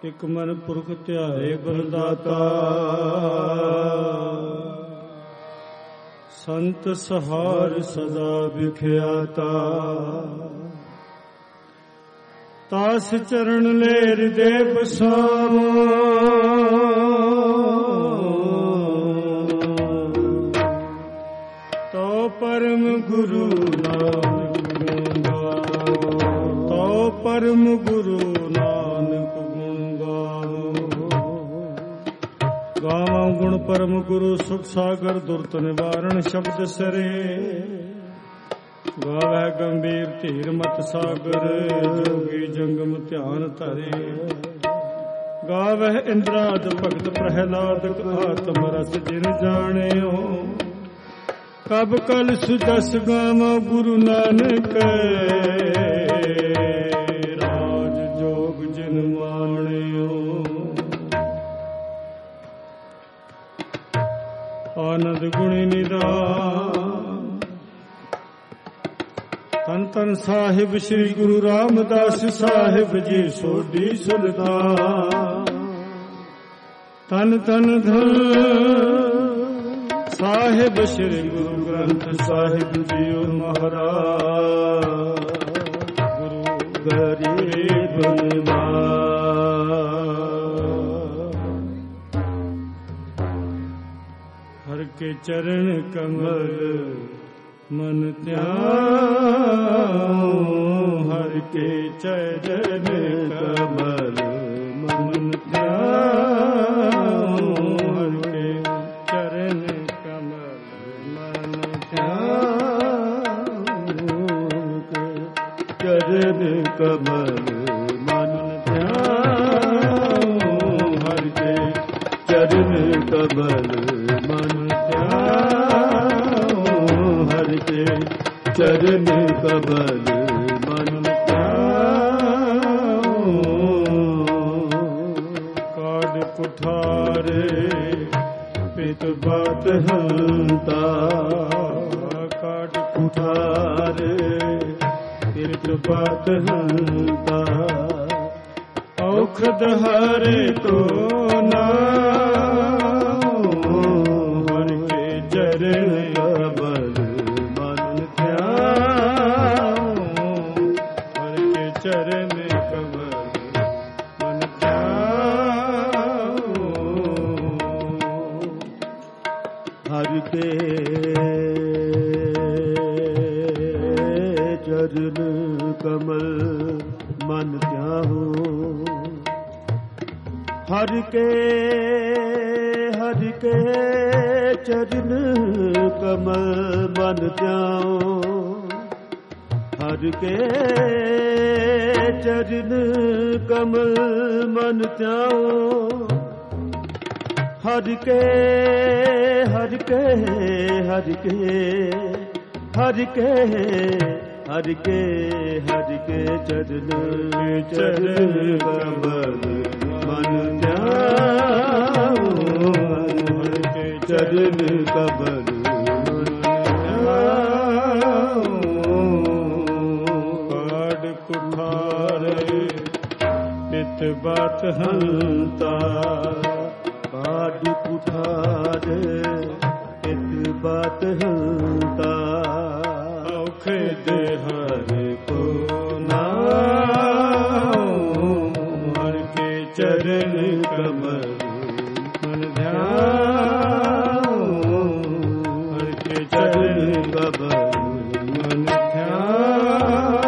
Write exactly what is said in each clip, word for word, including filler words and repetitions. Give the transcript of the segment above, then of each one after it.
ਇਕ ਮਨ ਪੁਰਖ ਧਿਆਏ ਗੁਰਦਾਤਾ। ਸੰਤ ਸਹਾਰ ਸਦਾ ਵਿਖਿਆਤਾ। ਤਾਸ ਚਰਨ ਲੈ ਹਿਰਦੇ ਬਸਾਵੋ। ਤੋ ਪਰਮ ਗੁਰੂ ਨਾਨਕ ਗੁਣ ਗਾਵੋ। ਤੋ ਪਰਮ ਗੁਰੂ ਨਾਨਕ ਗੁਣ ਗਾਵੋ। ਗਾਵਾਂ ਗੁਣ ਪਰਮ ਗੁਰੂ ਸੁਖ ਸਾਗਰ ਦੁਰਤ ਨਿਵਾਰਣ ਸ਼ਬਦ ਸਰੇ। ਗਾਵੈ ਗੰਭੀਰ ਧੀਰ ਮਤ ਸਾਗਰ ਜੋਗੀ ਜੰਗਮ ਧਿਆਨ ਧਰੇ। ਗਾਵੈ ਇੰਦਰਾਦ ਭਗਤ ਪ੍ਰਹਿਲਾਦ ਆਤਮ ਰਸ ਜਿਨ ਜਾਣਿਓ। ਕਬ ਕਲ ਸੁਜਸ ਗਾਵਾਂ ਗੁਰੂ ਨਾਨਕ ਰਾਜ ਜੋਗ ਜਿਨ ਮਾਣਿਓ। ਆਨੰਦ ਗੁਣੀ ਨਿਦਾਨ ਧੰਨ ਧੰਨ ਸਾਹਿਬ ਸ੍ਰੀ ਗੁਰੂ ਰਾਮਦਾਸ ਸਾਹਿਬ ਜੀ ਸੋਢੀ ਸੁਲਤਾਨ। ਧੰਨ ਧੰਨ ਧੰਨ ਸਾਹਿਬ ਸ੍ਰੀ ਗੁਰੂ ਗ੍ਰੰਥ ਸਾਹਿਬ ਜੀਓ ਮਹਾਰਾਜ। ਗੁਰੂ ਗਰੀਬ ਨਿਵਾਜ ਹਰ ਕੇ ਚਰਨ ਕਮਲ ਮਨ ਧਿਆਉ। ਹਰ ਕੇ ਚਰਨ ਕਮਲ ਮਨ ਧਿਆਉ। ਹਰ ਕੇ ਚਰਨ ਕਮਲ ਮਨ ਧਿਆਉ। ਚਰਨ ਕਮਲ ਮਨ ਧਿਆਉ। ਹਰ ਕੇ ਚਰਨ ਕਮਲ ਮਨ ਚਰਨ ਕਮਲ ਮਨ ਧਿਆਉ। ਕਾਢ ਕੁਠਾਰੇ ਪਿਤ ਬਾਤ ਹੰਤਾ। ਕਾਢ ਕੁਠਾਰੇ ਪਿਤ ਬਾਤ ਹੰਤਾ। ਔਖਦ ਹਰੇ ਕੋ ਨਾਉ। ਹਰ ਕੇ ਚਰਨ ਕਮਲ ਚਰਨ ਕਮਲ ਮਨ ਧਿਆਉ। ਹਰਿ ਕੇ ਚਰਨ ਕਮਲ ਮਨ ਧਿਆਉ। ਹਰਿ ਕੇ ਹਰਿ ਕੇ ਚਰਨ ਕਮਲ ਮਨ ਧਿਆਉ। ਹਰਿ ਕੇ ਚਰਨ ਕਮਲ ਮਨ ਧਿਆਉ। ਹਰਿ ਕੇ ਹਰਿ ਕੇ ਹਰਿ ਕੇ ਹਰਿ ਕੇ ਹਰਿ ਕੇ ਹਰਿ ਕੇ ਚਰਨ ਚਰਨ ਕਮਲ ਮਨ ਧਿਆਉ। ਹਰਿ ਕੇ ਚਰਨ ਕਮਲ ਪਿਤ ਬਾਤ ਹੰਤਾ। ਕਾਢ ਕੁਠਾਰੇ ਪਿਤ ਬਾਤ ਹੰਤਾ। ਔਖੇ ਦੇ ਹਰਿ ਕੋ ਨਾਉ। ਹਰਿ ਕੇ ਚਰਨ ਕਮਲ ਮਨ ਧਿਆਉ। ਹਰਿ ਕੇ ਚਰਨ ਕਮਲ ਮਨ ਧਿਆਉ।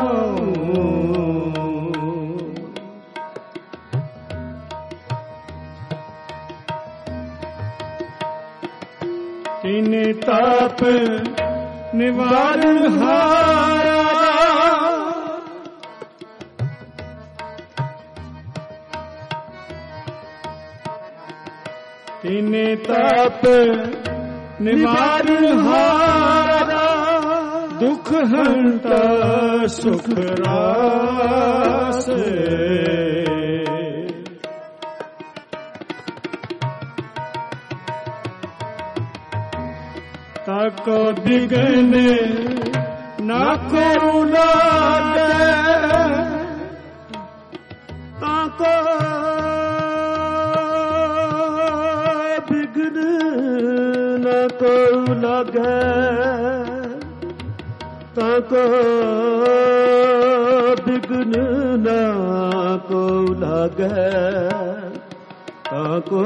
ਤਿਨ ਤਾਪ ਨਿਵਾਰਨ ਹਾਰਾ। ਤਿਨ ਤਾਪ ਨਿਵਾਰਨ ਹਾਰਾ। ਦੁਖ ਹੰਤਾ ਸੁਖ ਰਾਸੇ। ਤਾਕੋ ਬਿਗਨ ਨਾ ਕੋ ਲਾਗੇ। ਤਾਕੋ को बिघ्न ना को लागे, ताको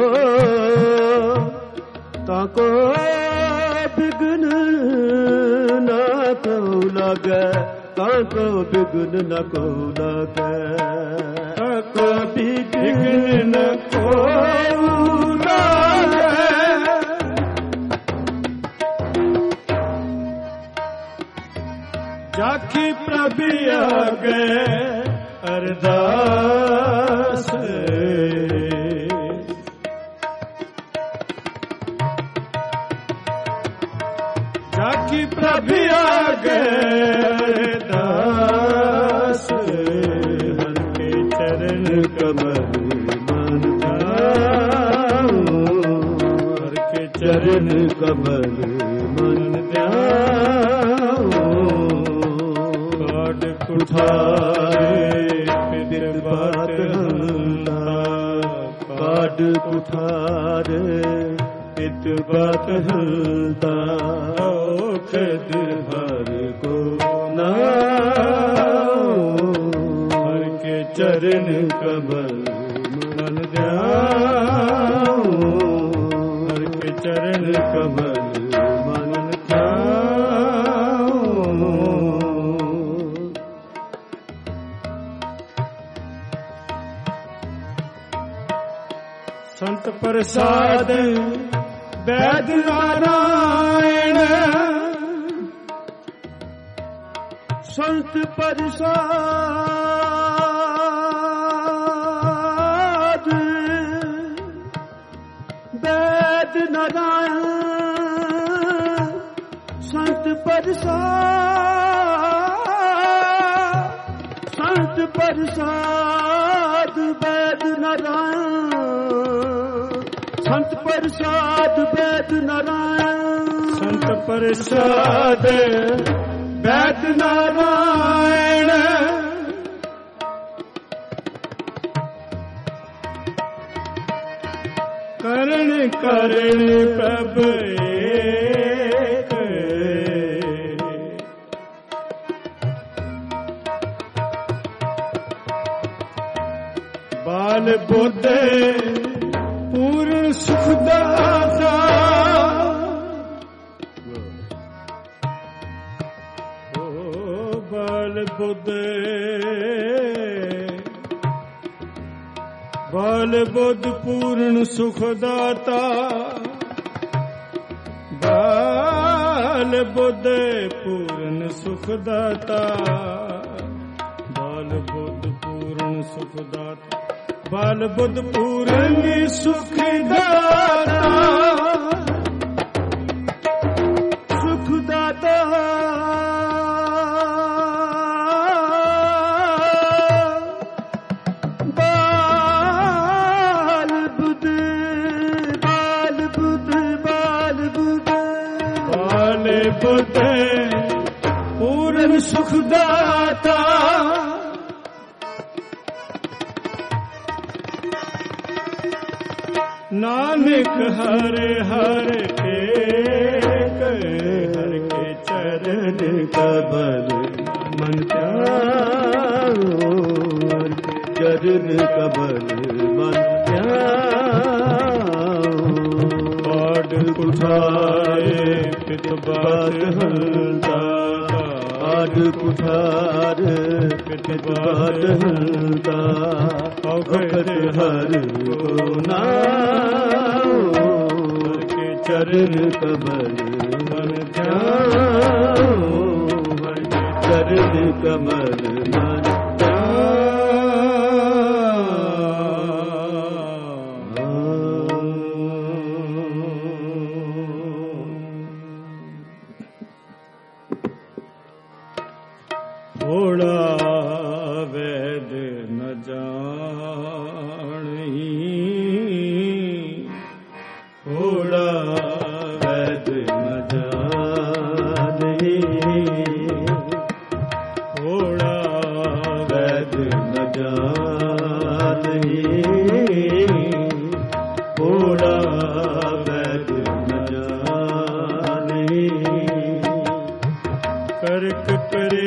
ताको बिघ्न ना को लागे, ताको बिघ्न न को लागे, ताको बिघ्न न को लागे। जाकी प्रभु आगे अरदास, जाकी प्रभु आगे अरदास, हर के चरण कमल मन ध्याऊं, हर के चरण कमल मन ध्याऊं। कुठारे पित बात हल्ला, काड कुठारे पित बात हल्ला, औखद हर को नाऊं, हर के चरण कमल मन ध्याऊं, हर के चरण कमल मन ध्याऊं। संत प्रसाद वैद नारायण, संत प्रसाद वैद नारायण, संत प्रसाद, संत प्रसाद वैद नारायण, संत प्रसाद वैद नारायण, संत प्रसाद वैद नारायण। करण करण प्रभ एक, बाल बुद्ध पूर्ण सुखदाता, ओ बाल बुद्ध बाल बुद्ध पूर्ण सुखदाता, बाल बुद्ध पूर्ण सुखदाता, बाल बुद्ध पूर्ण सुखदाता, बाल बुद्ध पूर्ण सुखदाता, सुखदाता, बाल बुद्ध बाल बुद्ध बाल बुद्ध बाल बुद्ध पूर्ण सुखदाता, नानक हर हर टेक, हर के चरण कमल मन ध्याऊं, हर के चरण कमल मन ध्याऊं। काड कुठारे पित बात हल्ला, काड कुठारे पित बात हल्ला, औखद हर को नाऊं, हर के चरण कमल मन ध्याऊं, हर के चरण कमल मन थोड़ा वैद न जानी, थोड़ा वैद न जानी, थोड़ा वैद न जानी, थोड़ा वैद न जानी। करक करे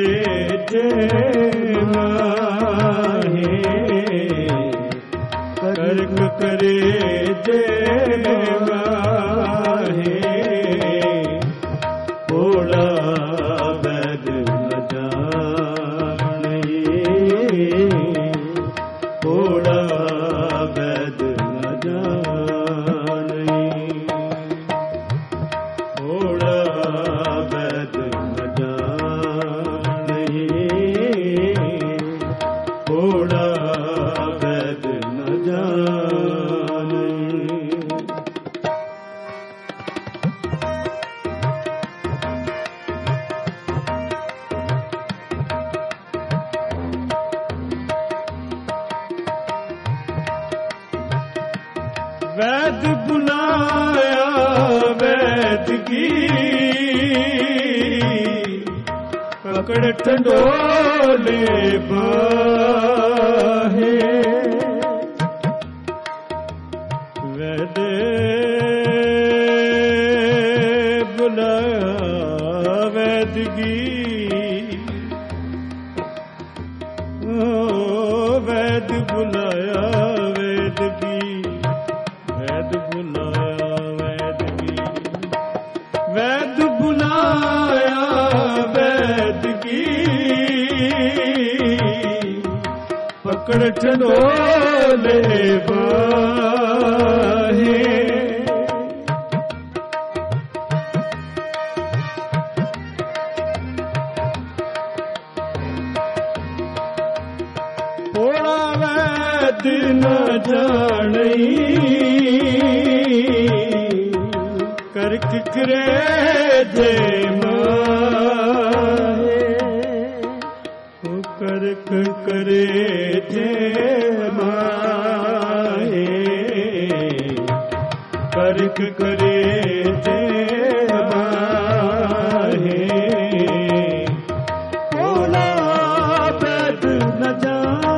ਵੈਦ ਬੁਲਾਇਆ ਵੈਦ ਕੀ ਕਕੜ ਢੰਡੋਲੇ ਬਾਹੇ ਵੈਦ ਬੁਲਾਇਆ ਵੈਦ ਕੀ ਵੈਦ ਬੁਲਾਇਆ ਵੈਦ ਕੀ ਵੈਦ ਬੁਲਾਇਆ ਵੈਦ ਕੀ ਵੈਦ ਬੁਲਾਇਆ ਵੈਦ ਕੀ ਪਕੜ ਢੰਡੋਲੇ ਬਾਹੇ ਦਿਨ ਜਾਣੀ ਕਰਕ ਕਰੇ ਜੇ ਮਾਹੇ ਉਹ ਕਰਕ ਕਰੇ ਜੇ ਮਾਹੇ ਕਰਕ ਕਰੇ ਜੇ ਮਾਹੇ ਭੋਲਾ ਵੈਦ ਨ ਜਾ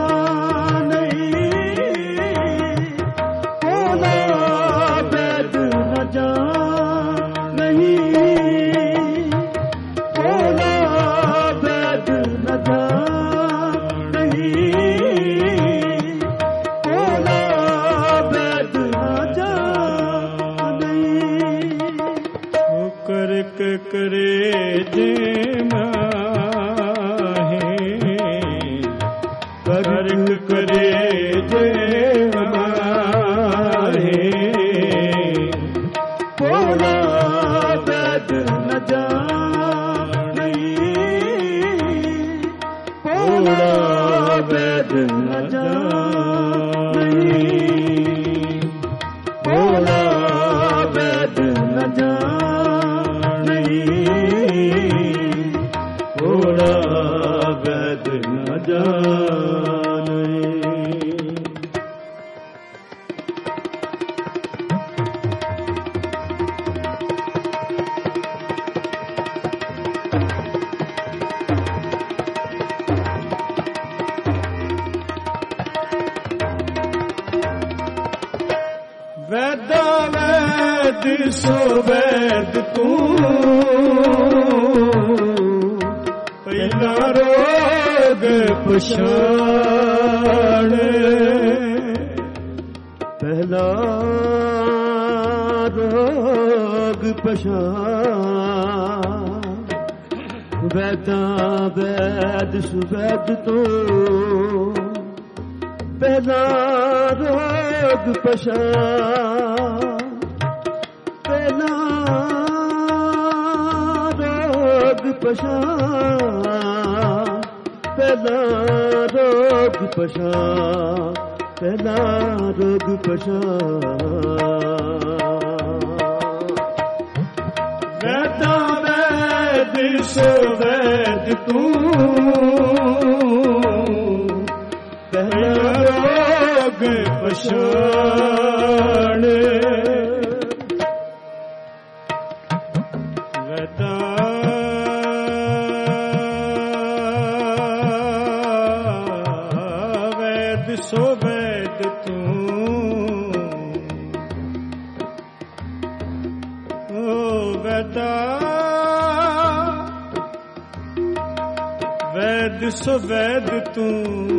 ਕਰੇ ਜੇ ਮਾਹੇ ਕਰਕ ਕਰੇ ਜੇ ਮਾਹੇ ਭੋਲਾ ਵੈਦ ਨ ਜਾਣੀ ਭੋਲਾ ਵੈਦ ਨ ਜਾਣੀ ਭੋਲਾ ਵੈਦ ਨ ਜਾਣੀ ਭੋਲਾ ਵੈਦ ਨ ਜਾਣੇ ਵੈਦਾ ਵੈਦ ਸੋ ਵੈਦ ਤੂੰ ਪਹਿਲਾ ਰੋਗ ਪਛਾਣ ਪਹਿਲਾ ਰੋਗ ਪਛਾਣ ਵੈਦਾ ਵੈਦ ਸੁਵੈਦ ਤੂੰ ਪਹਿਲਾ ਰੋਗ ਪਛਾਣ ਪਹਿਲਾ ਰੋਗ ਪਛਾਣ ਪਹਿਲਾ ਰੋਗ ਪਛਾਣ ਪਹਿਲਾ ਰੋਗ ਪਛਾਣ ਵੈਦਾ ਵੈਦ ਸੋ ਵੈਦ ਤੂੰ ਪਹਿਲਾ ਰੋਗ ਪਛਾਣ ਵੈਦਾ ਵੈਦ ਸੋ ਵੈਦ ਤੂੰ ਓ ਵੈਦਾ ਵੈਦ ਸੋ ਵੈਦ ਤੂੰ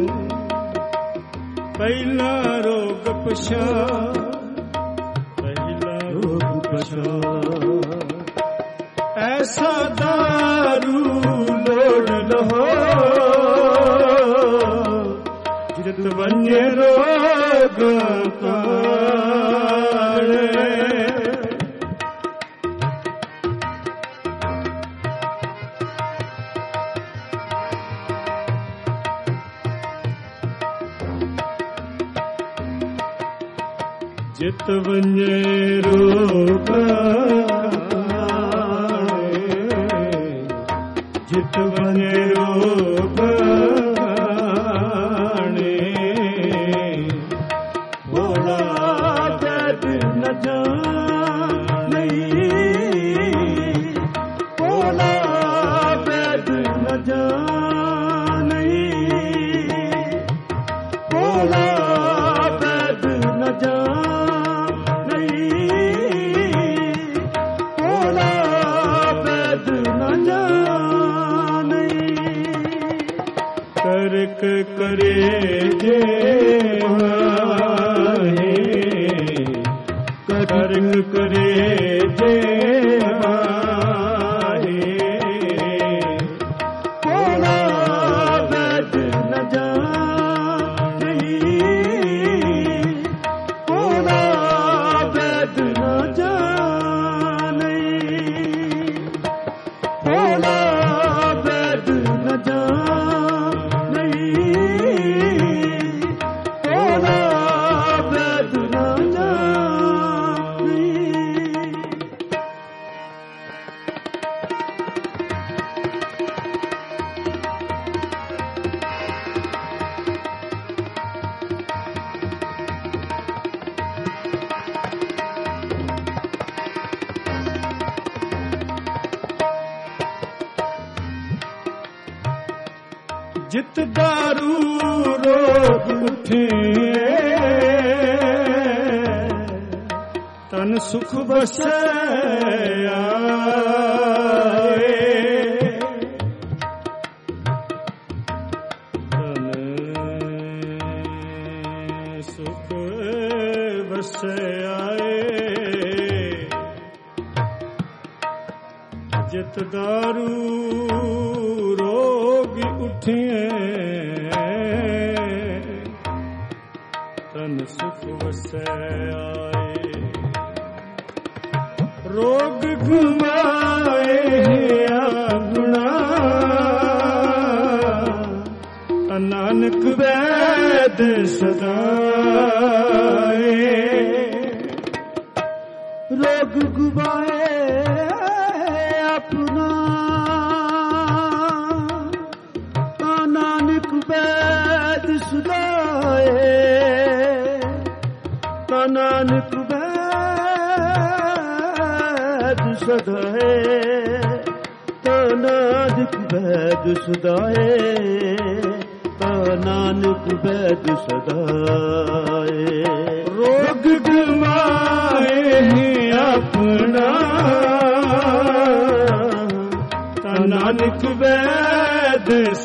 ਪਹਿਲਾ ਰੋਗ ਪਛਾਣ ਪਹਿਲਾ ਰੋਗ ਪਛਾਣ ਐਸਾ ਦਾਰੂ ਲੋੜ ਲਹੋ ਜਿਤ ਵੰਜੇ ਰੋਗ ਕਾਲੇ ਜਿਤ ਵੰਜੇ ਰੋਗ ਜਿਤ ਵੰਜੇ ਰੋਗ ਭੋਲਾ ਵੈਦ ਕਰਕ ਕਰੇ ਜੇ ਮਾਹੀ ਕਰਕ ਕਰੇ ਜੇ ਮਾਹੀ ਭੋਲਾ ਵੈਦ ਨ ਜਾਣਈ ਭੋਲਾ ਵੈਦ ਨ ਜਾਣਈ ਭੋਲਾ ਵੈਦ ਨ ਜਾਣਈ ਭੋਲਾ ਵੈਦ ਨ ਜਾਣਈ ਜਿਤ ਦਾਰੂ ਰੋਗ ਉਠੇ ਤਨ ਸੁਖ ਬਸੈ ਆਏ ਤਨ ਸੁਖ ਬਸੈ ਆਏ ਜਿਤ ਦਾਰੂ ਰੋਗ ਉਠਿਐ ਤਨ ਸੁਖ ਵਸੈ ਆਏ ਰੋਗ ਘੁਮਾਏ ਆਪਣਾ ਨਾਨਕ ਵੈਦ ਸਦਾਏ ਰੋਗ ਗੁਬਾਏ ਆਪਣਾ ਤਾਂ ਨਾਨਕ ਵੈਦ ਸਦਾਏ ਤਾਂ ਨਾਨਕ ਵੈਦ ਸਦਾਏ ਤਾਂ ਨਾਨਕ ਵੈਦ ਸਦਾਏ ਤਾਂ ਨਾਨਕ ਵੈਦ ਸਦਾਏ ਰੋਗ ਗਵਾਏ ਆਪਣਾ ਤਾਂ ਨਾਨਕ ਵੈਦ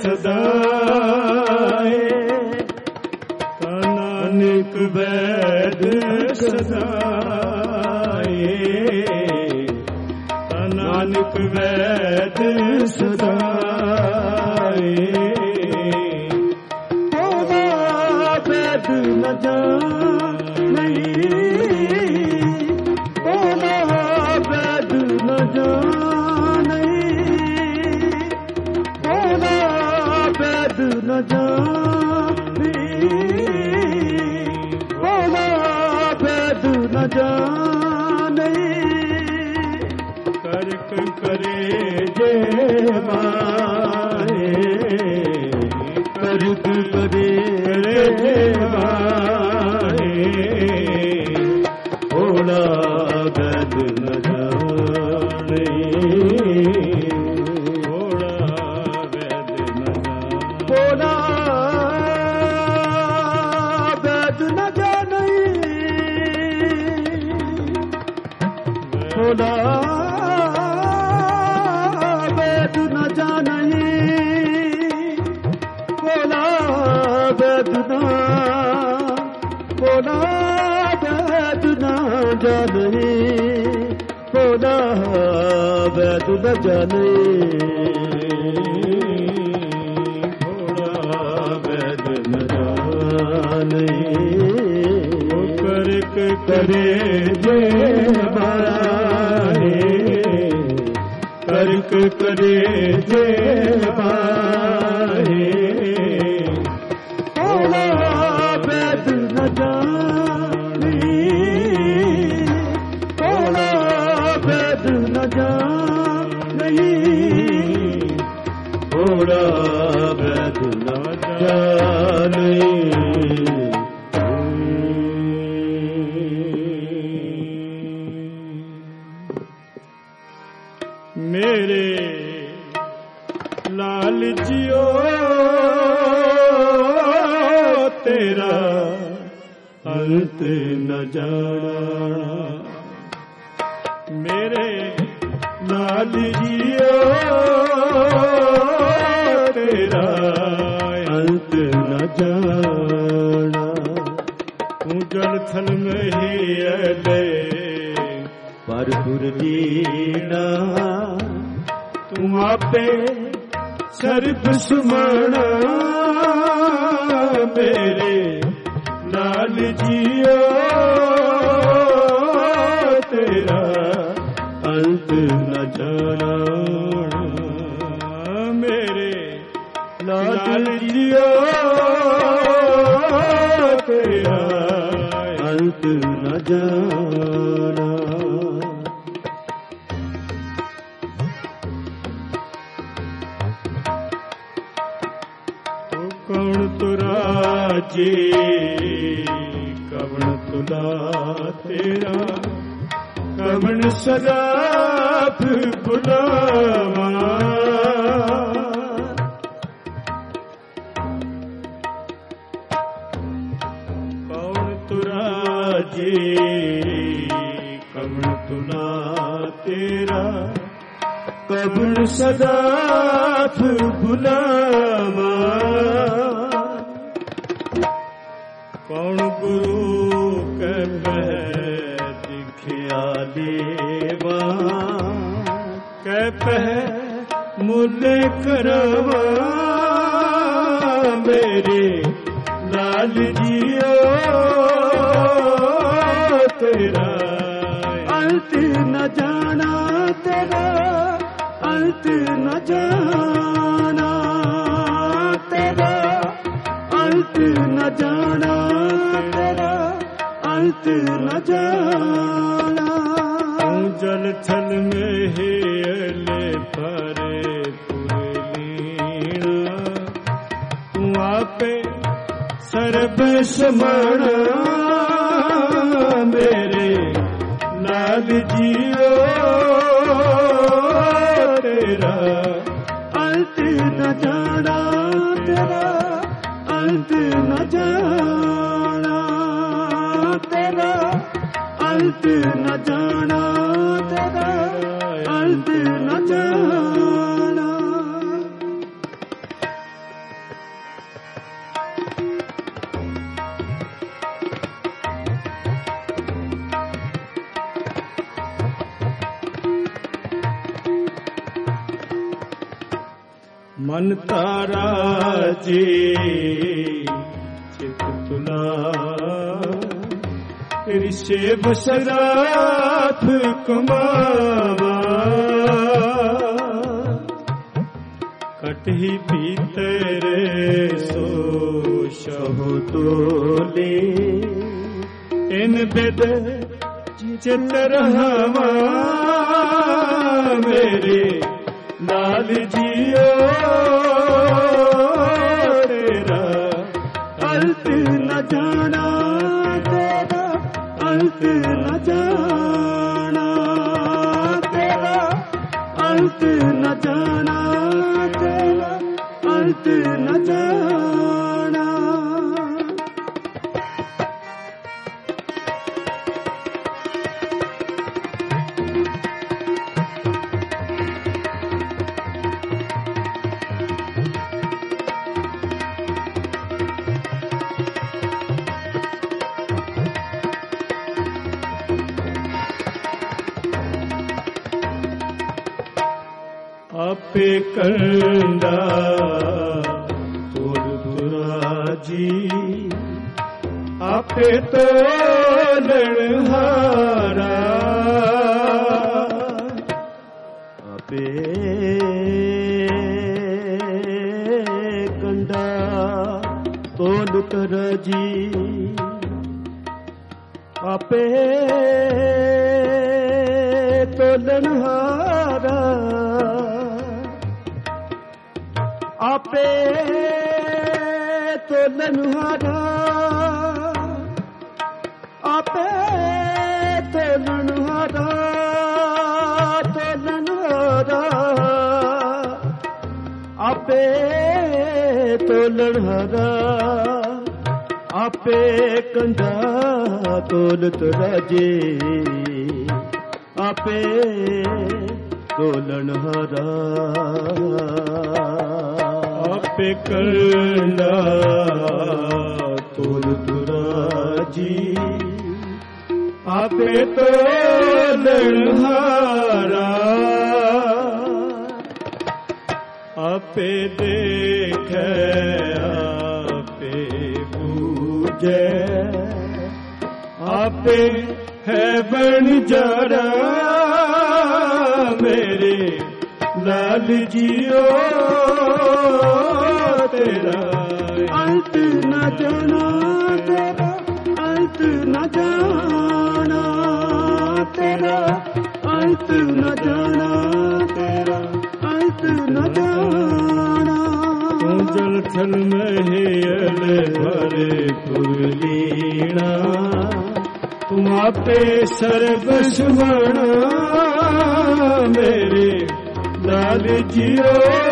ਸਦਾਏ ਤਾਂ ਨਾਨਕ ਵੈਦ ਸਦਾਏ ਤਾਂ ਨਾਨਕ ਵੈਦ ਸਦਾਏ ਵੈਦ ਨ ਜਾਣਈ ਭੋਲਾ ਵੈਦ ਨ ਜਾਣਈ ਭੋਲਾ ਵੈਦ ਨ ਜਾਣਈ ਭੋਲਾ ਵੈਦ ਨ ਜਾਣਈ ਕਰਕ ਕਰੇ ਜੇ ਮਾਏ ਕਰਕ ਕਰੇ ਭੋਲਾ ਵੈਦ ਨ ਜਾਣਈ ਭੋਲਾ ਵੈਦ ਨ ਭੋਲਾ ਵੈਦ ਨ ਜਾਣਈ ਭੋਲਾ ਵੈਦ ਨ ਜਾਣਈ ਭੋਲਾ ਵੈਦ ਨ ਭੋਲਾ ਵੈਦ ਨ ਜਾਣਈ ਭੋਲਾ ਵੈਦ ਨ ਜਾਣਈ ਭੋਲਾ ਵੈਦ ਨ ਜਾਣਈ ਕਰਕ ਕਰੇ ਜੇ ਮਾਏ ਕਰਕ ਕਰੇ ਜੇ ਮਾਏ ਭੋਲਾ ਵੈਦ ਨ ਜਾਣਈ ਭੋਲਾ ਵੈਦ ਨ ਜਾਣਈ ਭੋਲਾ ਵੈਦ ਨ ਜਾਣਈ ਮੇਰੇ ਲਾਲ ਜੀਓ ਤੇਰਾ ਅੰਤ ਨ ਜਾਣਾ ਮੇਰੇ ਲਾਲ ਜੀਓ ਤੇਰਾ न जाना। तू जल थल में ही अले पर गुरलीना, तू आपे सर्ब सुमना मेरे लाल जियो तेरा अंत न जाना। मेरे लाल जियो तेरा अंत न जाना। कौन तुराजे कवन तुला तेरा, कवन सदाफ बुलावा। कौन तुराजे कवन तुला तेरा, कवन सदाफ बुलावा। कौन गुरु कह दिखिया देवा, कह मुले करवा मेरे लाल जियो तेरा अंत न जाना, तेरा अंत न जाना, तेरा अंत न जाना, तेरा अंत न जाना। जल थल में ही अले परे पुरलीना, तू आपे सर्ब समना मेरे लाल जियो तेरा अंत न जाना, तेरा अंत न जाना, तेरा अंत न जाना, तेरा अंत न जाना। मन तारा जी चित तुला, तेरी सेब सराफ कमावा। कटही भीतरे सो शहु तोले, इन बिद चित रहवा मेरे लाल जियो तेरा अंत न जाना, तेरा अंत न जाना, तेरा अंत न जाना, तेरा अंत न जाना। आपे कंडा तोड़ तुराजी, आपे तोलन हारा। आपे कंडा तोल तुराजी, आपे तोलन हारा। आपे तोलन हारा, आपे तोलन हारा, तोलन हारा। आपे तोलन हारा, आपे कंधा तोलत राजे। आपे तोलन हारा, आपे कंधा ਜੀ ਆਪੇ ਤੋਲਣਹਾਰਾ ਆਪੇ ਦੇਖੈ ਆਪੇ ਬੂਝੈ ਆਪੇ ਹੈ ਬਣਜਾਰਾ ਮੇਰੇ ਲਾਲ ਜੀਓ ਤੇਰਾ ਅੰਤ ਨ ਜਾਣਾ ਤੇਰਾ ਅੰਤ ਨ ਜਾਣਾ ਤੇਰਾ ਅੰਤ ਨ ਜਾਣਾ ਤੇਰਾ ਅੰਤ ਨ ਜਾਣਾ ਤੂੰ ਜਲ ਥਲ ਮਹਿਲ ਭਰੇ ਪੁਰਲੀਣਾ ਤੂੰ ਆਪੇ ਸਰਬ ਸੁਭਾਣਾ ਮੇਰੇ ਲਾਲ ਜੀਓ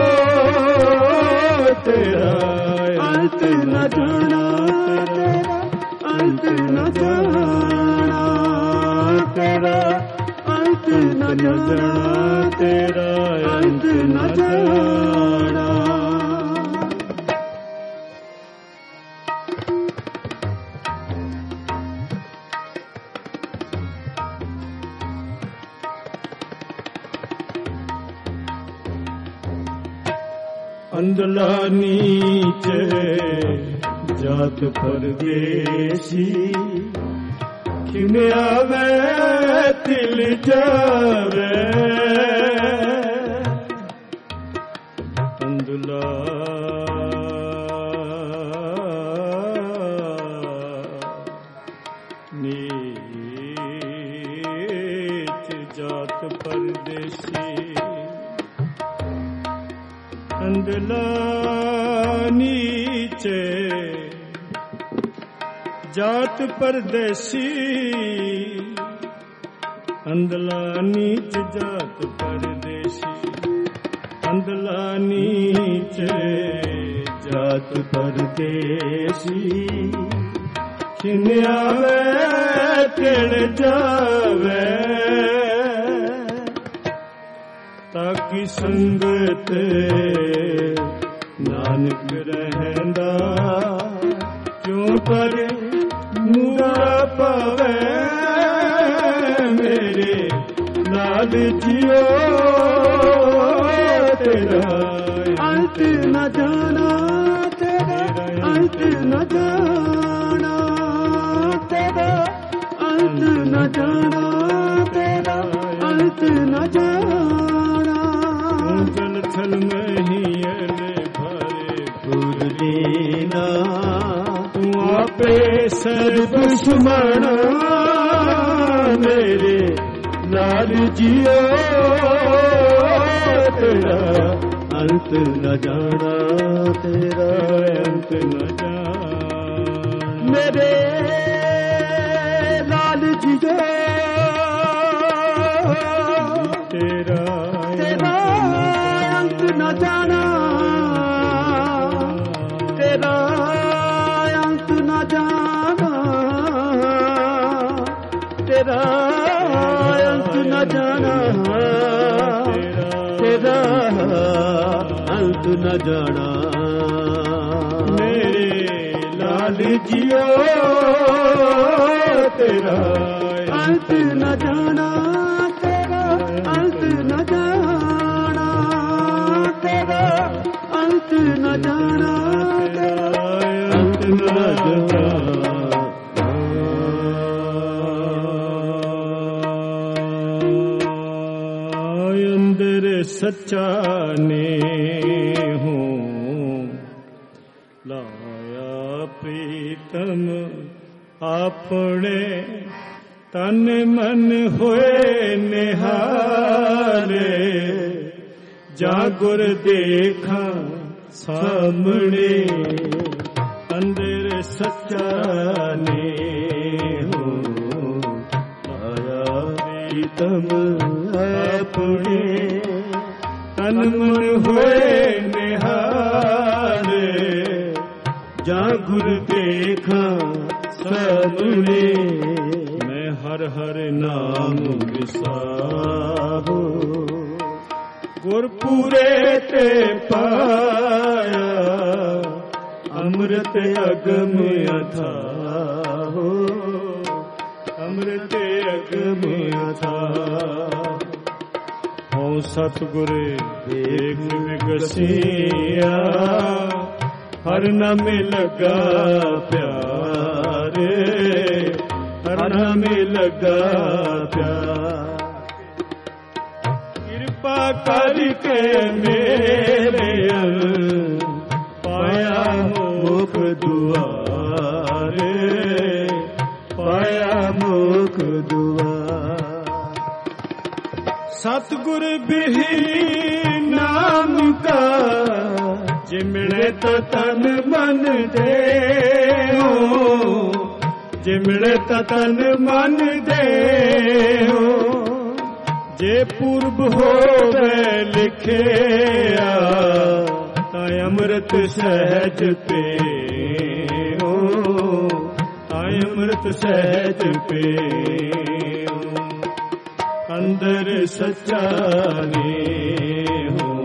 ਤੇਰਾ ਅੰਤ ਨ ਜਾਣਾ ਤੇਰਾ ਅੰਤ ਨ ਜਾਣਾ ਤੇਰਾ ਅੰਤ ਨ ਜਾਣਾ ਤੇਰਾ ਅੰਤ ਨ ਜਾਣਾ ਅੰਦਲਾ ਨੀਚ ਜਾਤ ਪਰਦੇਸੀ ਕਿਵੇਂ ਆਵੇ ਤਿਲ ਜਾਵੇ ਅੰਦਲਾ ਨੀਚ ਜਾਤ ਪਰਦੇਸੀ ਅੰਦਲਾ ਨੀਚੇ ਜਾਤ ਪਰਦੇਸੀ ਅੰਦਲਾ ਨੀਚ ਜਾਤ ਪਰਦੇਸੀ ਅੰਦਲਾ ਨੀਚੇ ਜਾਤ ਪਰਦੇਸੀ ਕਿਨ ਆਵੇ ਕਿਣ ਜਾਵੇ ਤਾਕੀ ਸੰਗਤ ਨਾਨਕ ਰਹਿੰਦਾ ਕਿਉਂ ਪਰ ਨੂਰਾ ਪਾਵੇ ਮੇਰੇ ਲਾਲ ਜੀਓ ਤੇਰਾ ਅੰਤ ਨ ਜਾਣਾ ਤੇਰਾ ਅੰਤ ਨ ਜਾਣਾ ਤੇਰਾ ਅੰਤ ਨ ਜਾਣਾ ਤੇਰਾ ਅੰਤ ਨ ਜਾਣਾ ਜਲ ਥਲ ਮਹੀਲ ਭਰੇ ਪੁਰਲੀਨਾ ਤੂੰ ਆਪੇ ਸਰਬ ਸੁਮਣਾ ਮੇਰੇ ਲਾਲ ਜੀਓ ਤੇਰਾ ਅੰਤ ਨ ਜਾਣਾ ਤੇਰਾ ਅੰਤ ਨ ਜਾਣਾ ਮੇਰੇ ਲਾਲ ਜੀਓ ਤੇਰਾ ਤੇਰਾ ਅੰਤ ਨ ਜਾਣਾ ਤੇਰਾ ਅੰਤ ਨ ਜਾਣਾ ਤੇਰਾ ਅੰਤ ਨ ਜਾਣਾ ਤੇਰਾ ਅੰਤ ਨ ਜਾਣਾ ਮੇਰੇ ਲਾਲ ਜੀਓ ਤੇਰਾ ਅੰਤ ਨ ਜਾਣਾ ਤੇਰਾ ਅੰਤ ਨ ਜਾਣਾ ਤੇਰਾ ਅੰਤ ਨ ਜਾਣਾ ਤੇਰਾ ਅੰਤ ਨ ਜਾਣਾ ਅੰਦਰ ਸੱਚਾ ਨੇ ਹੂੰ ਲਾਇਆ ਪ੍ਰੀਤਮ ਆਪਣੇ ਤਨ ਮਨ ਹੋਏ ਨਿਹਾਰੇ ਜਾ ਗੁਰ ਦੇਖਾਂ ਸਾਹਮਣੇ ਅੰਦਰ ਸੱਚਾ ਨੇ ਹੋ ਆਇਆ ਪ੍ਰੀਤਮ ਆਪਣੇ ਤਨ ਮਨ ਹੋਏ ਨਿਹਾਰੇ ਜਾ ਗੁਰ ਦੇਖਾਂ ਸਾਹਮਣੇ ਮੈਂ ਹਰ ਹਰ ਨਾਮ ਵਿਸਾਹੋ ਗੁਰਪੂਰੇ ਤੇ ਪਾਇਆ ਅੰਮ੍ਰਿਤ ਅਗਮ ਅਥਾਹ ਹੋ ਅੰਮ੍ਰਿਤ ਅਗਮ ਅਥਾਹ। ਹਉ ਸਤਿਗੁਰ ਵੇਖ ਵਿਗਸੀਆ ਹਰ ਨਾਮੇ ਲੱਗਾ ਪਿਆਰ, ਹਰ ਨਾਮੇ ਲੱਗਾ ਪਿਆਰ। ਕਿਰਪਾ ਕਰਕੇ ਮੇਰੇ ਅਨ ਪਾਇਆ ਮੁਖ ਦੁਆਰ, ਪਾਇਆ ਮੁਖ ਦੁਆਰ। ਸਤਿਗੁਰ ਬਿਹੀ ਨਾਮ ਕਾ ਜੇ ਮਿਲੇ ਤਾਂ ਤਨ ਮਨ ਦੇ ਹੋ, ਜੇ ਮਿਲੇ ਤਾਂ ਤਨ ਮਨ ਦੇ ਹੋ। ਜੇ ਪੂਰਬ ਹੋਵੇ ਲਿਖਿਆ ਤਾਂ ਅੰਮ੍ਰਿਤ ਸਹਿਜ ਪੀਓ, ਤਾਂ ਅੰਮ੍ਰਿਤ ਸਹਿਜ ਪੀਓ। ਅੰਦਰ ਸੱਚਾ ਨੇਹੋ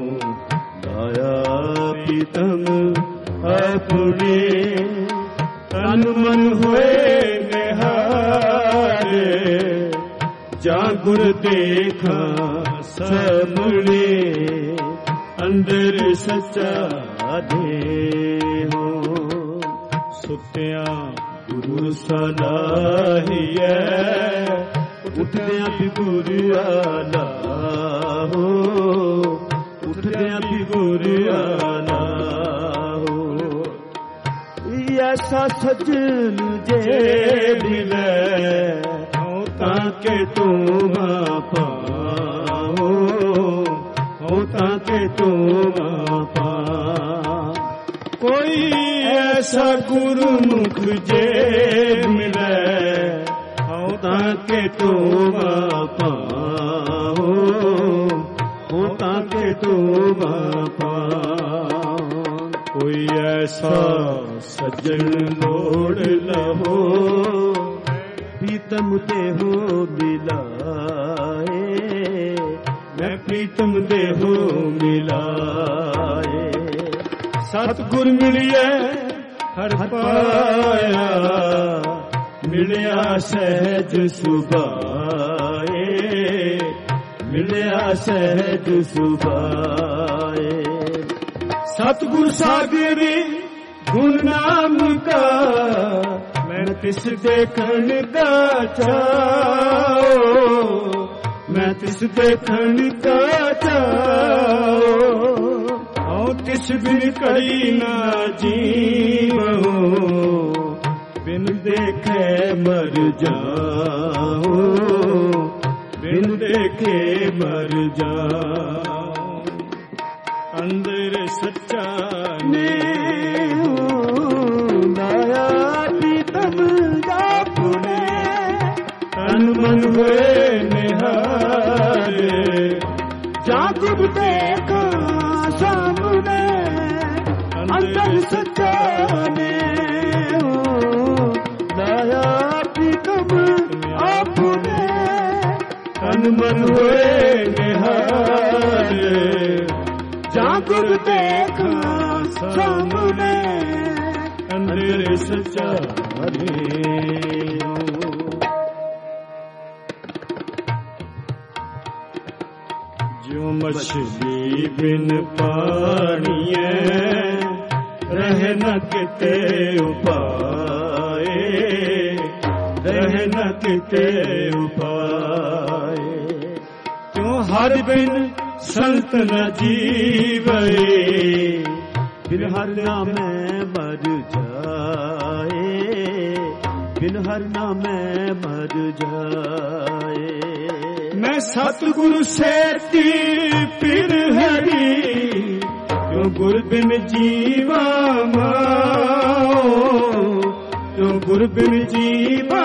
ਦਾਇਆ ਪੀਤਮ ਆਪਣੇ, ਤਨ ਮਨ ਹੋਏ ਨਿਹਾਰੇ। ਜਾਂ ਗੁਰ ਦੇਖਾਂ ਸਾਹਮਣੇ ਅੰਦਰ ਸੱਚਾ ਦੇਹੋ। ਸੁੱਤਿਆਂ ਗੁਰੂ ਸਲਾਹੀਐ ਉੱਠਦਿਆਂ ਵੀ ਗੁਰੂ ਆਲਾ ਹੋ, ਉੱਠਦਿਆਂ ਵੀ ਗੁਰੂ ਆਲਾ ਹੋ। ਐਸਾ ਸੱਜਣ ਜੇ ਮਿਲੇ ਤਾਂ ਕਿ ਤੂੰ ਪਾਓ, ਹੋ ਤਾਂ ਕਿ ਤੂੰ ਪਾ। ਕੋਈ ਐਸਾ ਗੁਰਮੁਖ ਜੇ ਮਿਲੇ ਤਾਂ ਕਿ ਤੂੰ ਪਾਓ, ਹੋ ਤਾਂ ਕਿ ਤੂੰ ਪਾ। ਕੋਈ ਐਸਾ ਸੱਜਣ ਲੋੜ ਲਹੋ ਪ੍ਰੀਤਮ ਦੇਹੋ ਮਿਲਾਏ, ਮੈਂ ਪ੍ਰੀਤਮ ਦੇਹੋ ਮਿਲਾਏ। ਸਤਿਗੁਰ ਮਿਲਿਆ ਹਰ ਪਾਇਆ, ਮਿਲਿਆ ਸਹਿਜ ਸੁਭਾਏ, ਮਿਲਿਆ ਸਹਿਜ ਸੁਭਾਏ। ਸਤਿਗੁਰ ਸਾਗਰੇ ਗੁਣ ਨਾਮ ਕਾ ਮੈਂ ਤਿਸ ਦੇਖਣ ਦਾ ਚਾਓ, ਮੈਂ ਤਿਸ ਦੇਖਣ ਦਾ ਚਾਓ। ਹਉ ਤਿਸ ਬਿਨ ਘੜੀ ਨਾ ਜੀਵੋ, ਬਿਨ ਦੇਖੇ ਮਰ ਜਾਓ, ਬਿਨ ਦੇਖੇ ਮਰ ਜਾਓ। ਅੰਦਰ ਸੱਚਾ ਨੇਹੋ ਦਾਇਆ ਪੀਤਮ ਆਪਣੇ, ਤਨ ਮਨ ਹੋਏ ਨਿਹਾਰੇ। ਜਾਂ ਗੁਰ ਦੇਖਾਂ ਸਾਹਮਣੇ ਅੰਦਰ ਸੱਚਾ ਨੇਹੋ ਦਾਇਆ ਪੀਤਮ ਆਪਣੇ, ਤਨ ਮਨ ਹੋਏ ਨਿਹਾਰੇ। ਜਾਂ ਗੁਰ ਦੇਖਾਂ ਸਾਹਮਣੇ ਅੰਦਰ ਸੱਚਾ ਨੇਹੋ। ਜੋ ਮਛਲੀ ਬਿਨ ਪਾਣੀਐ ਰਹਿ ਨ ਕਿਤੇ ਉਪਾਏ, ਰਹਿ ਨ ਕਿਤੇ ਉਪਾਏ। ਕਿਉਂ ਹਰ ਬਿਨ ਸੰਤ ਨ ਜੀਵੇ, ਬਿਨ ਹਰ ਨਾਮੈ ਮਰ ਜਾਏ, ਬਿਨ ਹਰ ਨਾਮੈ ਮਰ ਜਾਏ। ਮੈਂ ਸਤਿਗੁਰੂ ਸੇਤੀ ਪਿਰ ਹਰੀ, ਕਿਉਂ ਗੁਰ ਬਿਨ ਜੀਵਾ ਮਾਓ, ਕਿਉਂ ਗੁਰ ਬਿਨ ਜੀਵਾ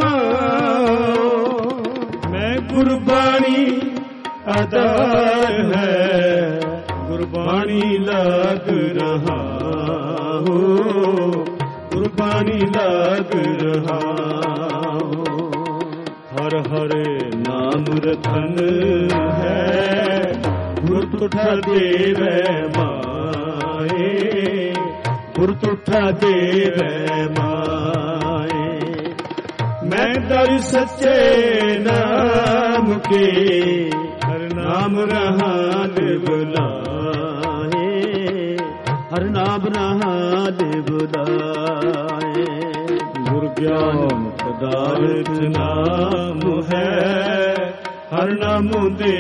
ਮਾਓ। ਮੈਂ ਗੁਰਬਾਣੀ ਆਧਾਰ ਹੈ, ਗੁਰਬਾਣੀ ਲਾਗ ਰਹਾ ਹੋ, ਗੁਰਬਾਣੀ ਲਾਗ ਰਹਾ ਹੋ। ਹਰ ਹਰ ਨਾਮ ਰਤਨ ਹੈ, ਗੁਰ ਤੁਠਾ ਦੇਵੈ ਮਾਏ, ਗੁਰ ਤੁਠਾ ਦੇਵੈ ਮਾਏ। ਮੈਂ ਦਰ ਸੱਚੇ ਨਾਮ ਕੇ ਹਰ ਨਾਮ ਰਹਾਨ ਬੁਲਾਏ। ਹਰ ਨਾਮ ਰਹਾਨ ਬੁਲਾਏ। ਗੁਰ ਗਿਆਨ ਪਦਾਰਥ ਨਾਮ ਹੈ। ਹਰ ਨਾਮ ਦੇ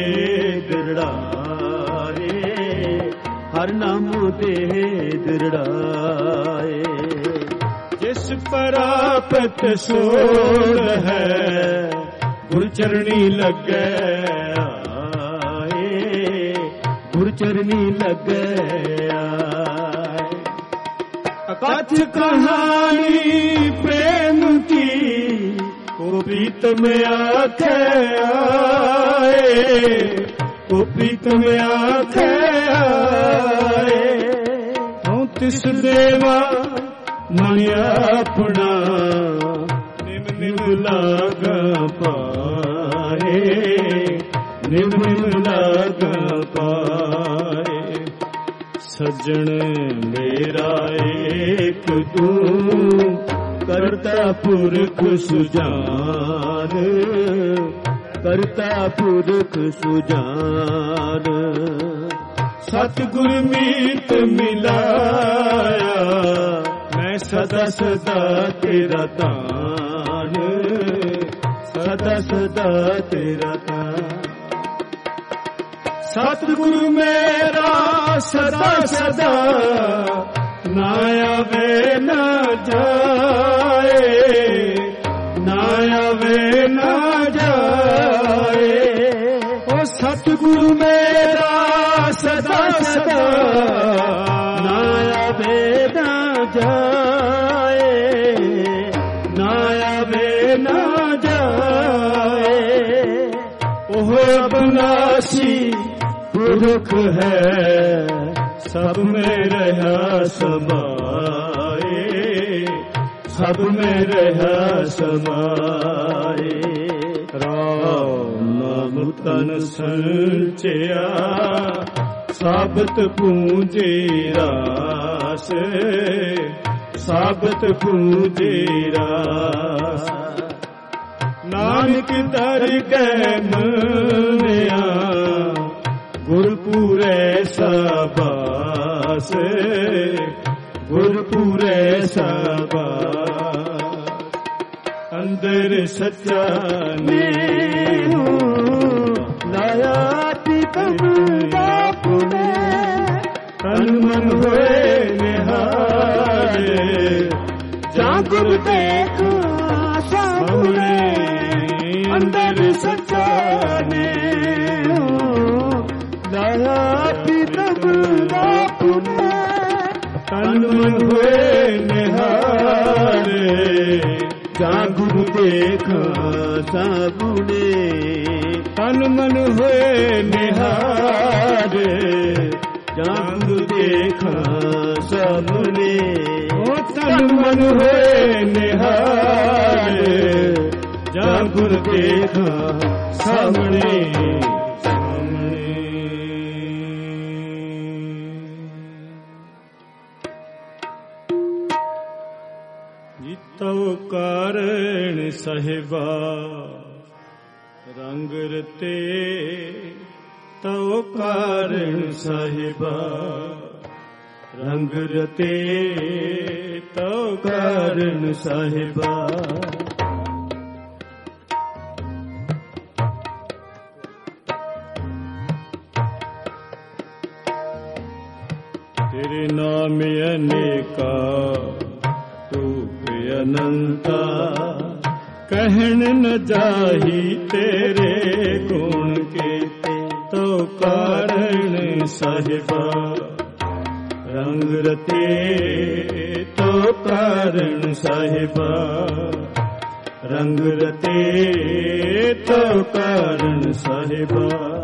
ਦਿਰੜਾਏ। ਹਰ ਨਾਮ ਦੇ ਦਿਰੜਾਏ। ਜਿਸ ਪ੍ਰਾਪਤ ਸੋਧ ਹੈ ਗੁਰ ਚਰਣੀ ਲੱਗੈ ਆਏ। ਗੁਰ ਚਰਣੀ ਲੱਗੈ ਆਏ। ਅਕਥ ਕਹਾਣੀ ਪ੍ਰੇਮ ਕੀ ਉਹ ਪ੍ਰੀਤਮ ਆਖੈ ਆਏ। ਉਹ ਪ੍ਰੀਤਮ ਆਖੈ ਆਏ। ਹਉ ਤਿਸ ਦੇਵਾ ਮਨ ਆਪਣਾ ਨਿਮ ਨਿਮ ਲਾਗਾ ਪਾਏ। ਨਿਮ ਨਿਮ ਲਾਗਾ ਪਾਏ। ਸੱਜਣ ਮੇਰਾ ਏਕ ਤੂੰ ਕਰਤਾ ਪੁਰਖ ਸੁਜਾਨ। ਕਰਤਾ ਪੁਰਖ ਸੁਜਾਨ। ਸਤਿਗੁਰ ਮੀਤ ਮਿਲਾਇਆ ਮੈਂ ਸਦਾ ਸਦਾ ਤੇਰਾ ਧਾਨ। ਸਦਾ ਸਦਾ ਤੇਰਾ ਧਾਨ। ਸਤਿਗੁਰ ਮੇਰਾ ਸਦਾ ਸਦਾ ਨਾ ਆਵੇ ਨਾ ਜਾਏ। ਨਾ ਆਵੇ ਨਾ ਜਾਏ। ਉਹ ਸਤਿਗੁਰ ਮੇਰਾ ਸਦਾ ਸਦਾ ਨਾ ਆਵੇ ਨਾ ਜਾਏ। ਨਾ ਆਵੇ ਨਾ ਜਾਏ। ਉਹ ਅਬਨਾਸੀ ਪੁਰਖ ਹੈ ਸਭ ਮੇ ਰਹਾ ਸਮਾਏ। ਸਭ ਮੇ ਰਹਾ ਸਮਾਏ। ਰਾਮ ਨਾਮ ਤਨ ਸੰਚਿਆ ਸਾਬਤ ਪੂੰਜੇ ਰਾਸ। ਸਾਬਤ ਪੂੰਜੇ ਰਾਸ। ਨਾਨਕ ਦਰ ਕੈ ਮੰਨਿਆ ਗੁਰਪੂਰੈ ਸਾਬਾਸ। ਗੁਰਪੂਰੈ ਸਾਬਾਸ। ਅੰਦਰ ਸੱਚਾ ਨੇਹੁ ਲਾਇਆ ਤਿਤਮ ਦਾ ਪੁਨੇ। ਤਨ ਮਨ ਹੋਏ ਨਿਹਾਰੇ ਜਾਂ ਗੁਰ ਦੇਖ ਸਾਹਮਣੇ। ਅੰਦਰ ਸੱਚਾ ਨੇਹੁ ਲਾਇਆ ਤਿਤਮ ਦਾ ਪੁਨੇ। ਤਨ ਮਨ ਹੋਏ ਨਿਹਾਰੇ ਜਾਂ ਗੁਰੂ ਦੇਖਾ ਸਾਬੁਨੇ। ਤਨ ਮਨ ਹੋਏ ਨਿਹਾਰੇ ਜਾਂ ਗੁਰੂ ਦੇਖਾ ਸਾਬੁਨੇ। ਉਹ ਤਨ ਮਨ ਹੋਏ ਨਿਹਾਰੇ ਜਾਂ ਗੁਰੂ ਦੇਖਾ ਸਾਹਮਣੇ। ਤਉ ਕਾਰਣ ਸਾਹਿਬਾ ਰੰਗ ਰਤੇ। ਤਉ ਕਾਰਣ ਸਾਹਿਬਾ ਰੰਗ ਰਤੇ। ਤਉ ਕਾਰਣ ਸਾਹਿਬਾ ਤੇਰੇ ਨਾਮ ਅਨੇਕਾ ਅਨੰਤਾ। ਕਹਿਣ ਨ ਜਾਹੀ ਤੇਰੇ ਗੁਣ ਕੀਤੇ। ਤੋ ਕਾਰਣ ਸਾਹਿਬਾ ਰੰਗ ਰਤੇ। ਤੋ ਕਾਰਣ ਸਾਹਿਬਾ ਰੰਗ ਰਤੇ। ਤੋ ਕਾਰਣ ਸਾਹਿਬਾ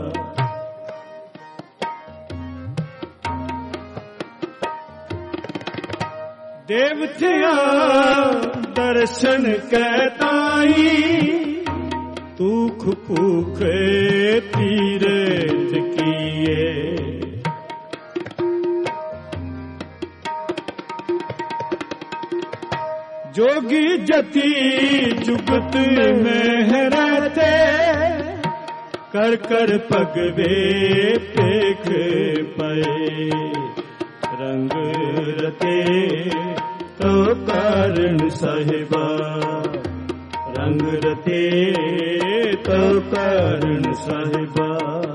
ਦੇਵਤਿਆਂ ਦਰਸ਼ਨ ਕੈ ਤਾਈ। ਤੂਖ ਭੂਖੇ ਤੀਰਥ ਕੀਏ। जोगी जति जुगत में रहते, कर कर पगवे पेख पाए। रंग रते तो कारण साहिबा, रंग रते तो कारण साहिबा।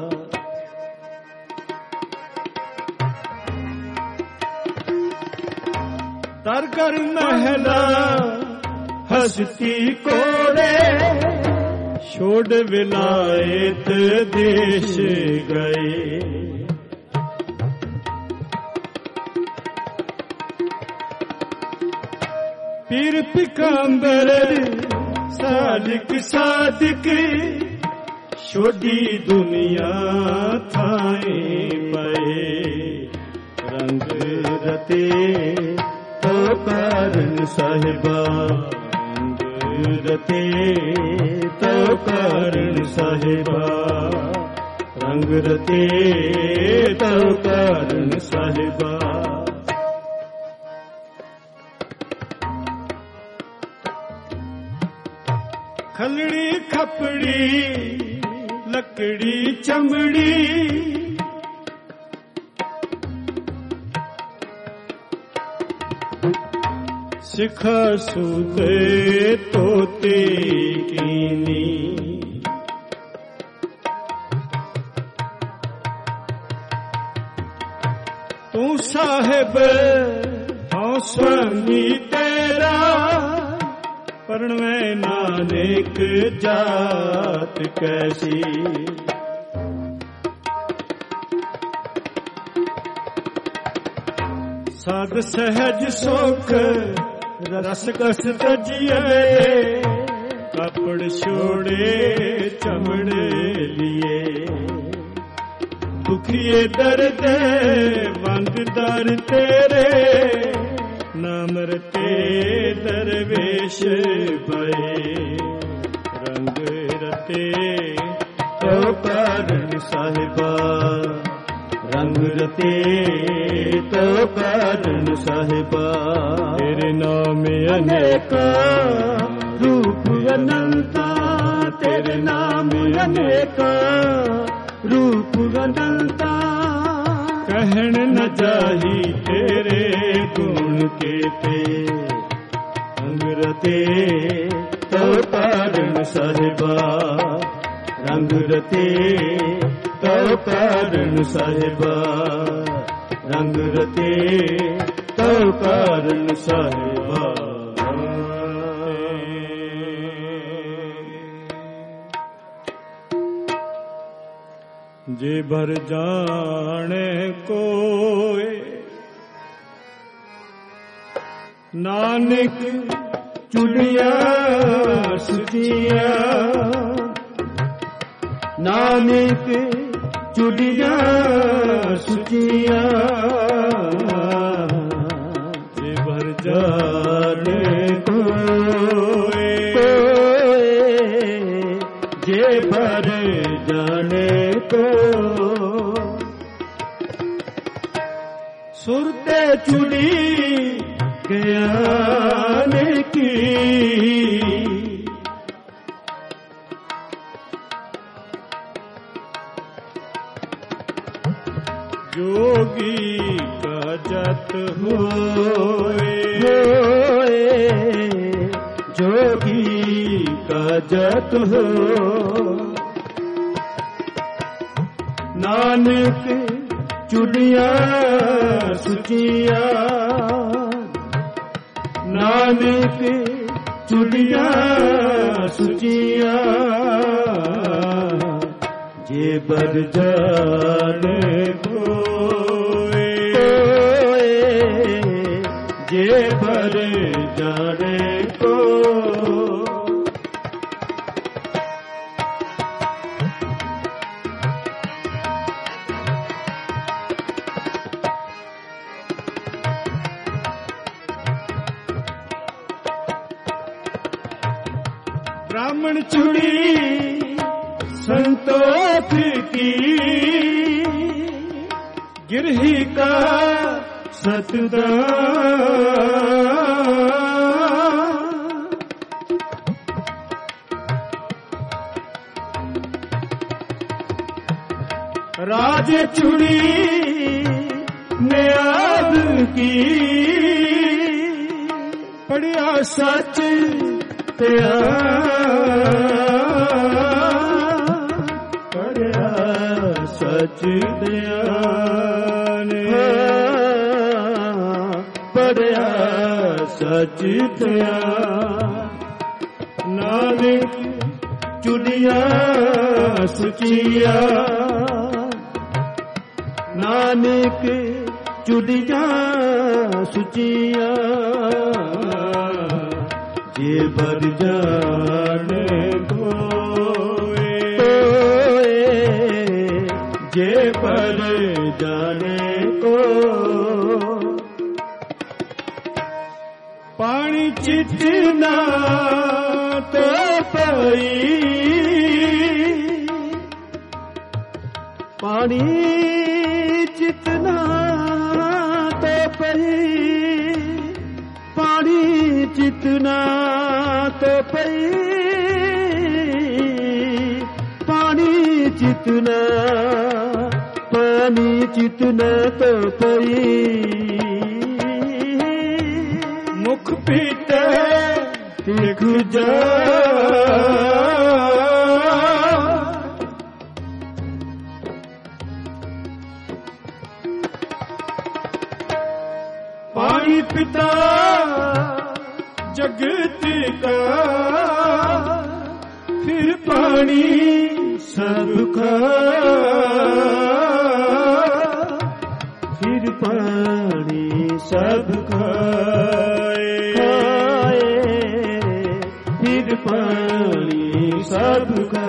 तर कर महला हस्ती कोड़े, छोड़ विलायत देश गए। पीर पिकंबर सादिक सादिक, छोड़ी दुनिया थाए पए। रंग रते तो कारण साहिबा, रंग रते तो कारण साहिबा, रंग रते तो कारण साहिबा। खलड़ी खपड़ी लकड़ी चमड़ी, सिखा सूते तोते कीनी। तू साहिब हाँ स्वामी तेरा, परणवे नानक जात कैसी। साध सहज सुख रस कस तजिए, कपड़ छोड़े चमड़े लिए। दुखिए दर्द बंद दर तेरे, नाम रते दरवेश भये। रंग रते तो कारण साहिबा, रंग रते तो कारण साहिबा। तेरे नाम अनेका रूप अनंता, तेरे नाम अनेका रूप अनंता। कहन न जाही तेरे गुण केते, रंग रते तो कारण साहिबा, रंग रते तो कारण साहिबा, रंग रते तो कारण साहिबा। जे भर जाने कोय, नानक चुड़िया सुचिया। नानक चुड़िया सुचिया, जे भर जाने कोय, जे भर जाने को। सुरते चुड़ी ज्ञान की, जोगी का जत होए, जोगी का जत हो। नानक चुड़िया सुचिया, नानक चुड़िया सुचिया। जे बर जाने कोय, जे बर जाने को। ब्राह्मण चुड़ी संतोष की, गिरही का सतदान। ਸਾਜੇ ਚੂੜੀ ਨਿਆਦ ਕੀ ਪੜਿਆ ਸੱਚ ਤਿਆ ਪੜਿਆ ਸੱਚ ਤਿਆ ਪੜਿਆ ਸੱਚ ਤਿਆ ਨਾਨਕ ਚੁੜੀਆਂ ਸੁਚੀਆਂ ਨਾਨਕ ਚੁੜੀਆਂ ਸੁਚੀਆਂ ਜੇ ਬਰ ਜਾਣੇ ਕੋਏ ਜੇ ਬਰ ਜਾਣੇ ਕੋ ਪਾਣੀ ਚਿਤਨਾ ਤੋ ਪਈ ਪਾਣੀ ਚਿਤਨਾ ਤੋ ਪਈ ਪਾਣੀ ਚਿਤਨਾ ਤੋ ਪਈ ਪਾਣੀ ਚਿਤਨਾ ਪਾਣੀ ਚਿਤਨਾ ਤੋ ਪਈ ਮੁਖ ਪੀਤੇ ਤਿਖ ਜਾ पानी पिता जगत का फिर पानी सबका फिर पानी सबका फिर पानी सबका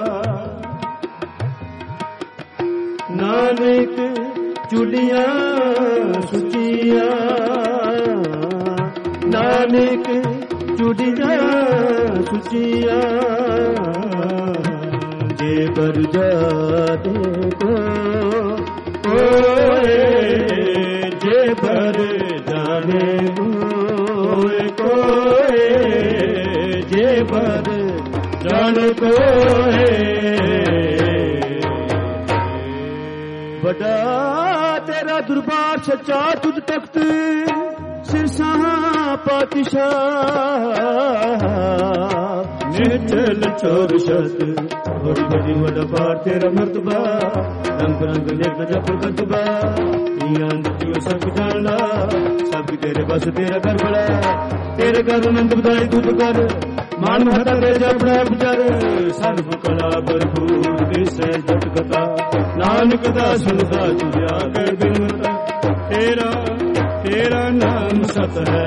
नानक चुड़िया सुचिया नानक चुड़िया सुचिया जे बर जाने को जे बर जाने को जे बर जान को बड़ा तेरा दरबार सच्चा तुझ तख्त सिरसा पातशाह निर्जल चौर शत बड़ी बड़ी बड़ा पार तेरा मर्तबा रंग रंग नेक जप कतबा जियो सब जानना सब तेरे बस तेरा घर बड़ा तेरे घर नंद बधाई तुझ कर मान महता तेरे जपड़ा पुजर सर्व कला भरपूर दिसे जट कथा नानक दास सुनता तुझा कर बिनता तेरा तेरा नाम सत है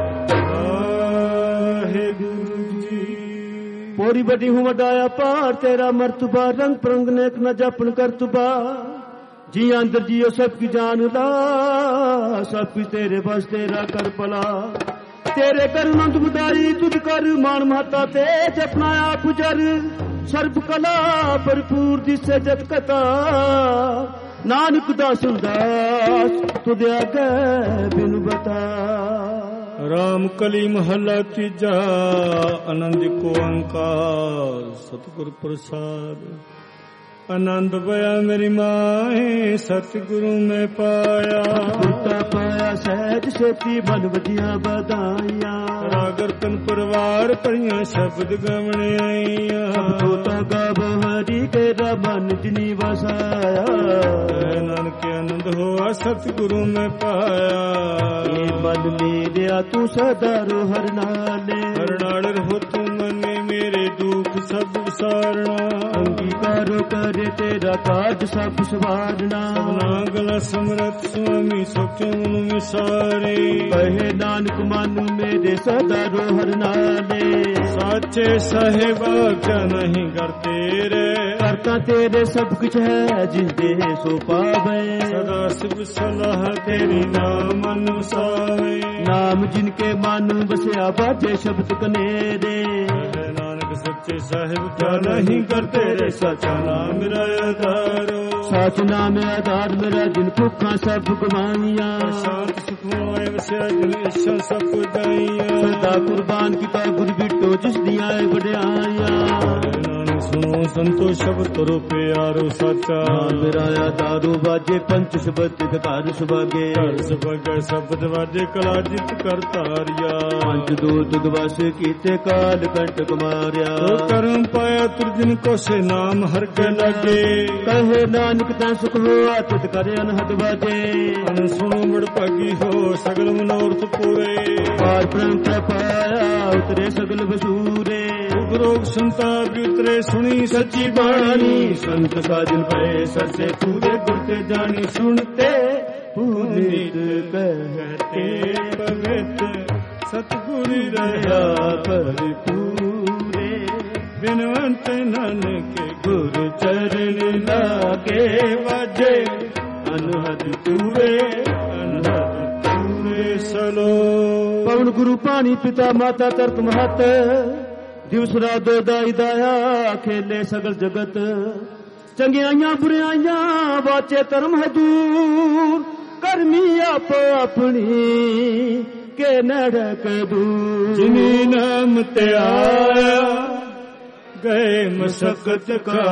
वाहिगुरु जी पोरी बड़ी हूँ वडाया पार तेरा मर्तबा रंग परंग नेक न जपन कर तुबा जी अंदर जियो सबकी जान ला सब कुछ तेरे बस तेरा कर पला तेरे कर नंद बुदाई तुझ कर मान माता ते जपना आप जर सर्व कला भरपूर दिसे जत कथा नानक दास दास तुझे आगे बिन बता राम कली महला तीजा आनंद को ओंकार सतगुर प्रसाद आनंद बया मेरी माए सतगुरु में पाया उल्टा पाया सहज सेती बन बजिया बधाइया रागर तन परिवार परियां शब्द गवने आईया तोता गाव हरि के मन जिनी वसाया नानक आनंद होआ सतगुरु में पाया मन मेरिया तू सदा रो हर नाले हर नाल रहो तू मने मेरे दुख सब विसारना अंगीकारो करे तेरा काज सब सवारना नागला समरथ स्वामी सोचो मनु विसारे कहे नानक मानु मेरे सदा रो हर नाले साचे साहेबा क्या नहीं करते रे करता तेरे सब कुछ है जिस दे सो पावे सदा शिव सलाह तेरी नाम अनुसारे नाम जिनके मानु बसिया बाजे शब्द कनेरे नानक सच्चे साहिब क्या नहीं करते रे सचा नाम मेरा आधारो सच नाम आधार मेरा जिन भुखा सब गुमाइया शांत सुखमय वसिया जिन इच्छा सब दाइया सदा कुर्बान किता गुर बिटो जिस दिया बड़ाइया नानक सुन ਸੁਣੋ ਸੰਤੋ ਸ਼ਬਦ ਤੁਰੋ ਪਿਆਰੋ ਸਾਚਾ। ਨਾਮ ਵਿਰਾਇਆ ਦਾਰੂ ਬਾਜੇ ਪੰਚ ਸ਼ਬਦ ਤਿਤ ਘਰ ਸੁਭਾਗੇ। ਘਰ ਸੁਭਾਗੇ ਸ਼ਬਦ ਵਾਜੇ ਕਲਾ ਜਿਤ ਕਰ ਧਾਰਿਆ। ਪੰਜ ਦੂਤ ਦਵਸ ਕੀਤੇ ਕਾਲ ਕੰਟਕ ਮਾਰਿਆ। ਤੋ ਕਰਮ ਪਾਇਆ ਤੁਰਜਨ ਕੋ ਸੇ ਨਾਮ ਹਰ ਕੇ ਲਾਗੇ। ਕਹੇ ਨਾਨਕ ਤਾਂ ਸੁਖ ਹੋਆ ਤਿਤ ਕਰ ਅਨਹਦ ਬਾਜੇ। ਅਨ ਸੁਣੋ ਬੜ ਭਾਗੀ ਹੋ ਸਗਲ ਮਨੋਰਥ ਪੂਰੇ। ਪਾਰ ਬ੍ਰਹਮ ਪਾਇਆ ਉਤਰੇ ਸਗਲ ਵਸੂਰੇ। ਰੋਗ ਸੰਤਾਪ ਉਤਰੇ ਸੁਣੀ ਸੱਚੀ ਬਾਣੀ। ਸੰਤ ਸਾਜਨ ਪਏ ਸੱਚੇ ਪੂਰੇ ਗੁਰ ਤੇ ਜਾਣੀ। ਸੁਣਤੇ ਪੁਨੀਤ ਕਹਤੇ ਪਵਿੱਤ ਸਤਿਗੁਰੂ ਰਹਾ ਭਰਪੂਰੇ। ਬਿਨਵੰਤ ਨਾਨਕ ਗੁਰ ਚਰਨ ਲਾਗੇ ਵਾਜੇ ਅਨਹਦ ਤੂਰੇ ਅਨਹਦ ਤੂਰੇ। ਸਲੋ ਪਵਨ ਗੁਰੂ ਪਾਣੀ ਪਿਤਾ ਮਾਤਾ ਤਰਤ ਮਹਤ। ਦਿਵਸ ਰਾਤ ਦਾਈ ਦਾਇਆ ਖੇਲੇ ਸਗਲ ਜਗਤ। ਚੰਗਿਆਈਆਂ ਬੁਰਿਆਈਆਂ ਵਾਚੇ ਧਰਮ ਹਜੂਰ। ਕਰਮੀ ਆਪ ਆਪਣੀ ਕੇ ਨੜਕ ਦੂਰ। ਜਿਨੀ ਨਾਮ ਤੇ ਆਇਆ ਗਏ ਮਸਕਤ ਕਾ।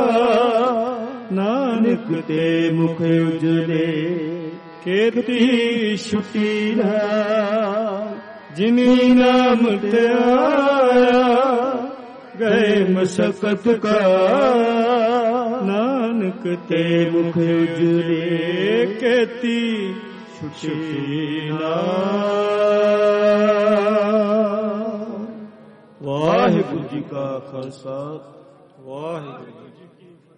ਨਾਨਕ ਤੇ ਮੁਖ ਉਜਲੇ ਕੀਤੀ ਛੁੱਟੀ ਨਾ। ਜਿਨੀ ਨਾਮ ਤੇ ਆਇਆ ਗਏ ਮਸਕਤ ਕਾ। ਨਾਨਕ ਤੇ ਮੁਖ ਉਜਲੇ ਕੀਤੀ ਛੁੱਟੀ ਨਾ। ਵਾਹਿਗੁਰੂ ਜੀ ਕਾ ਖਾਲਸਾ ਵਾਹਿਗੁਰੂ ਜੀ ਕੀ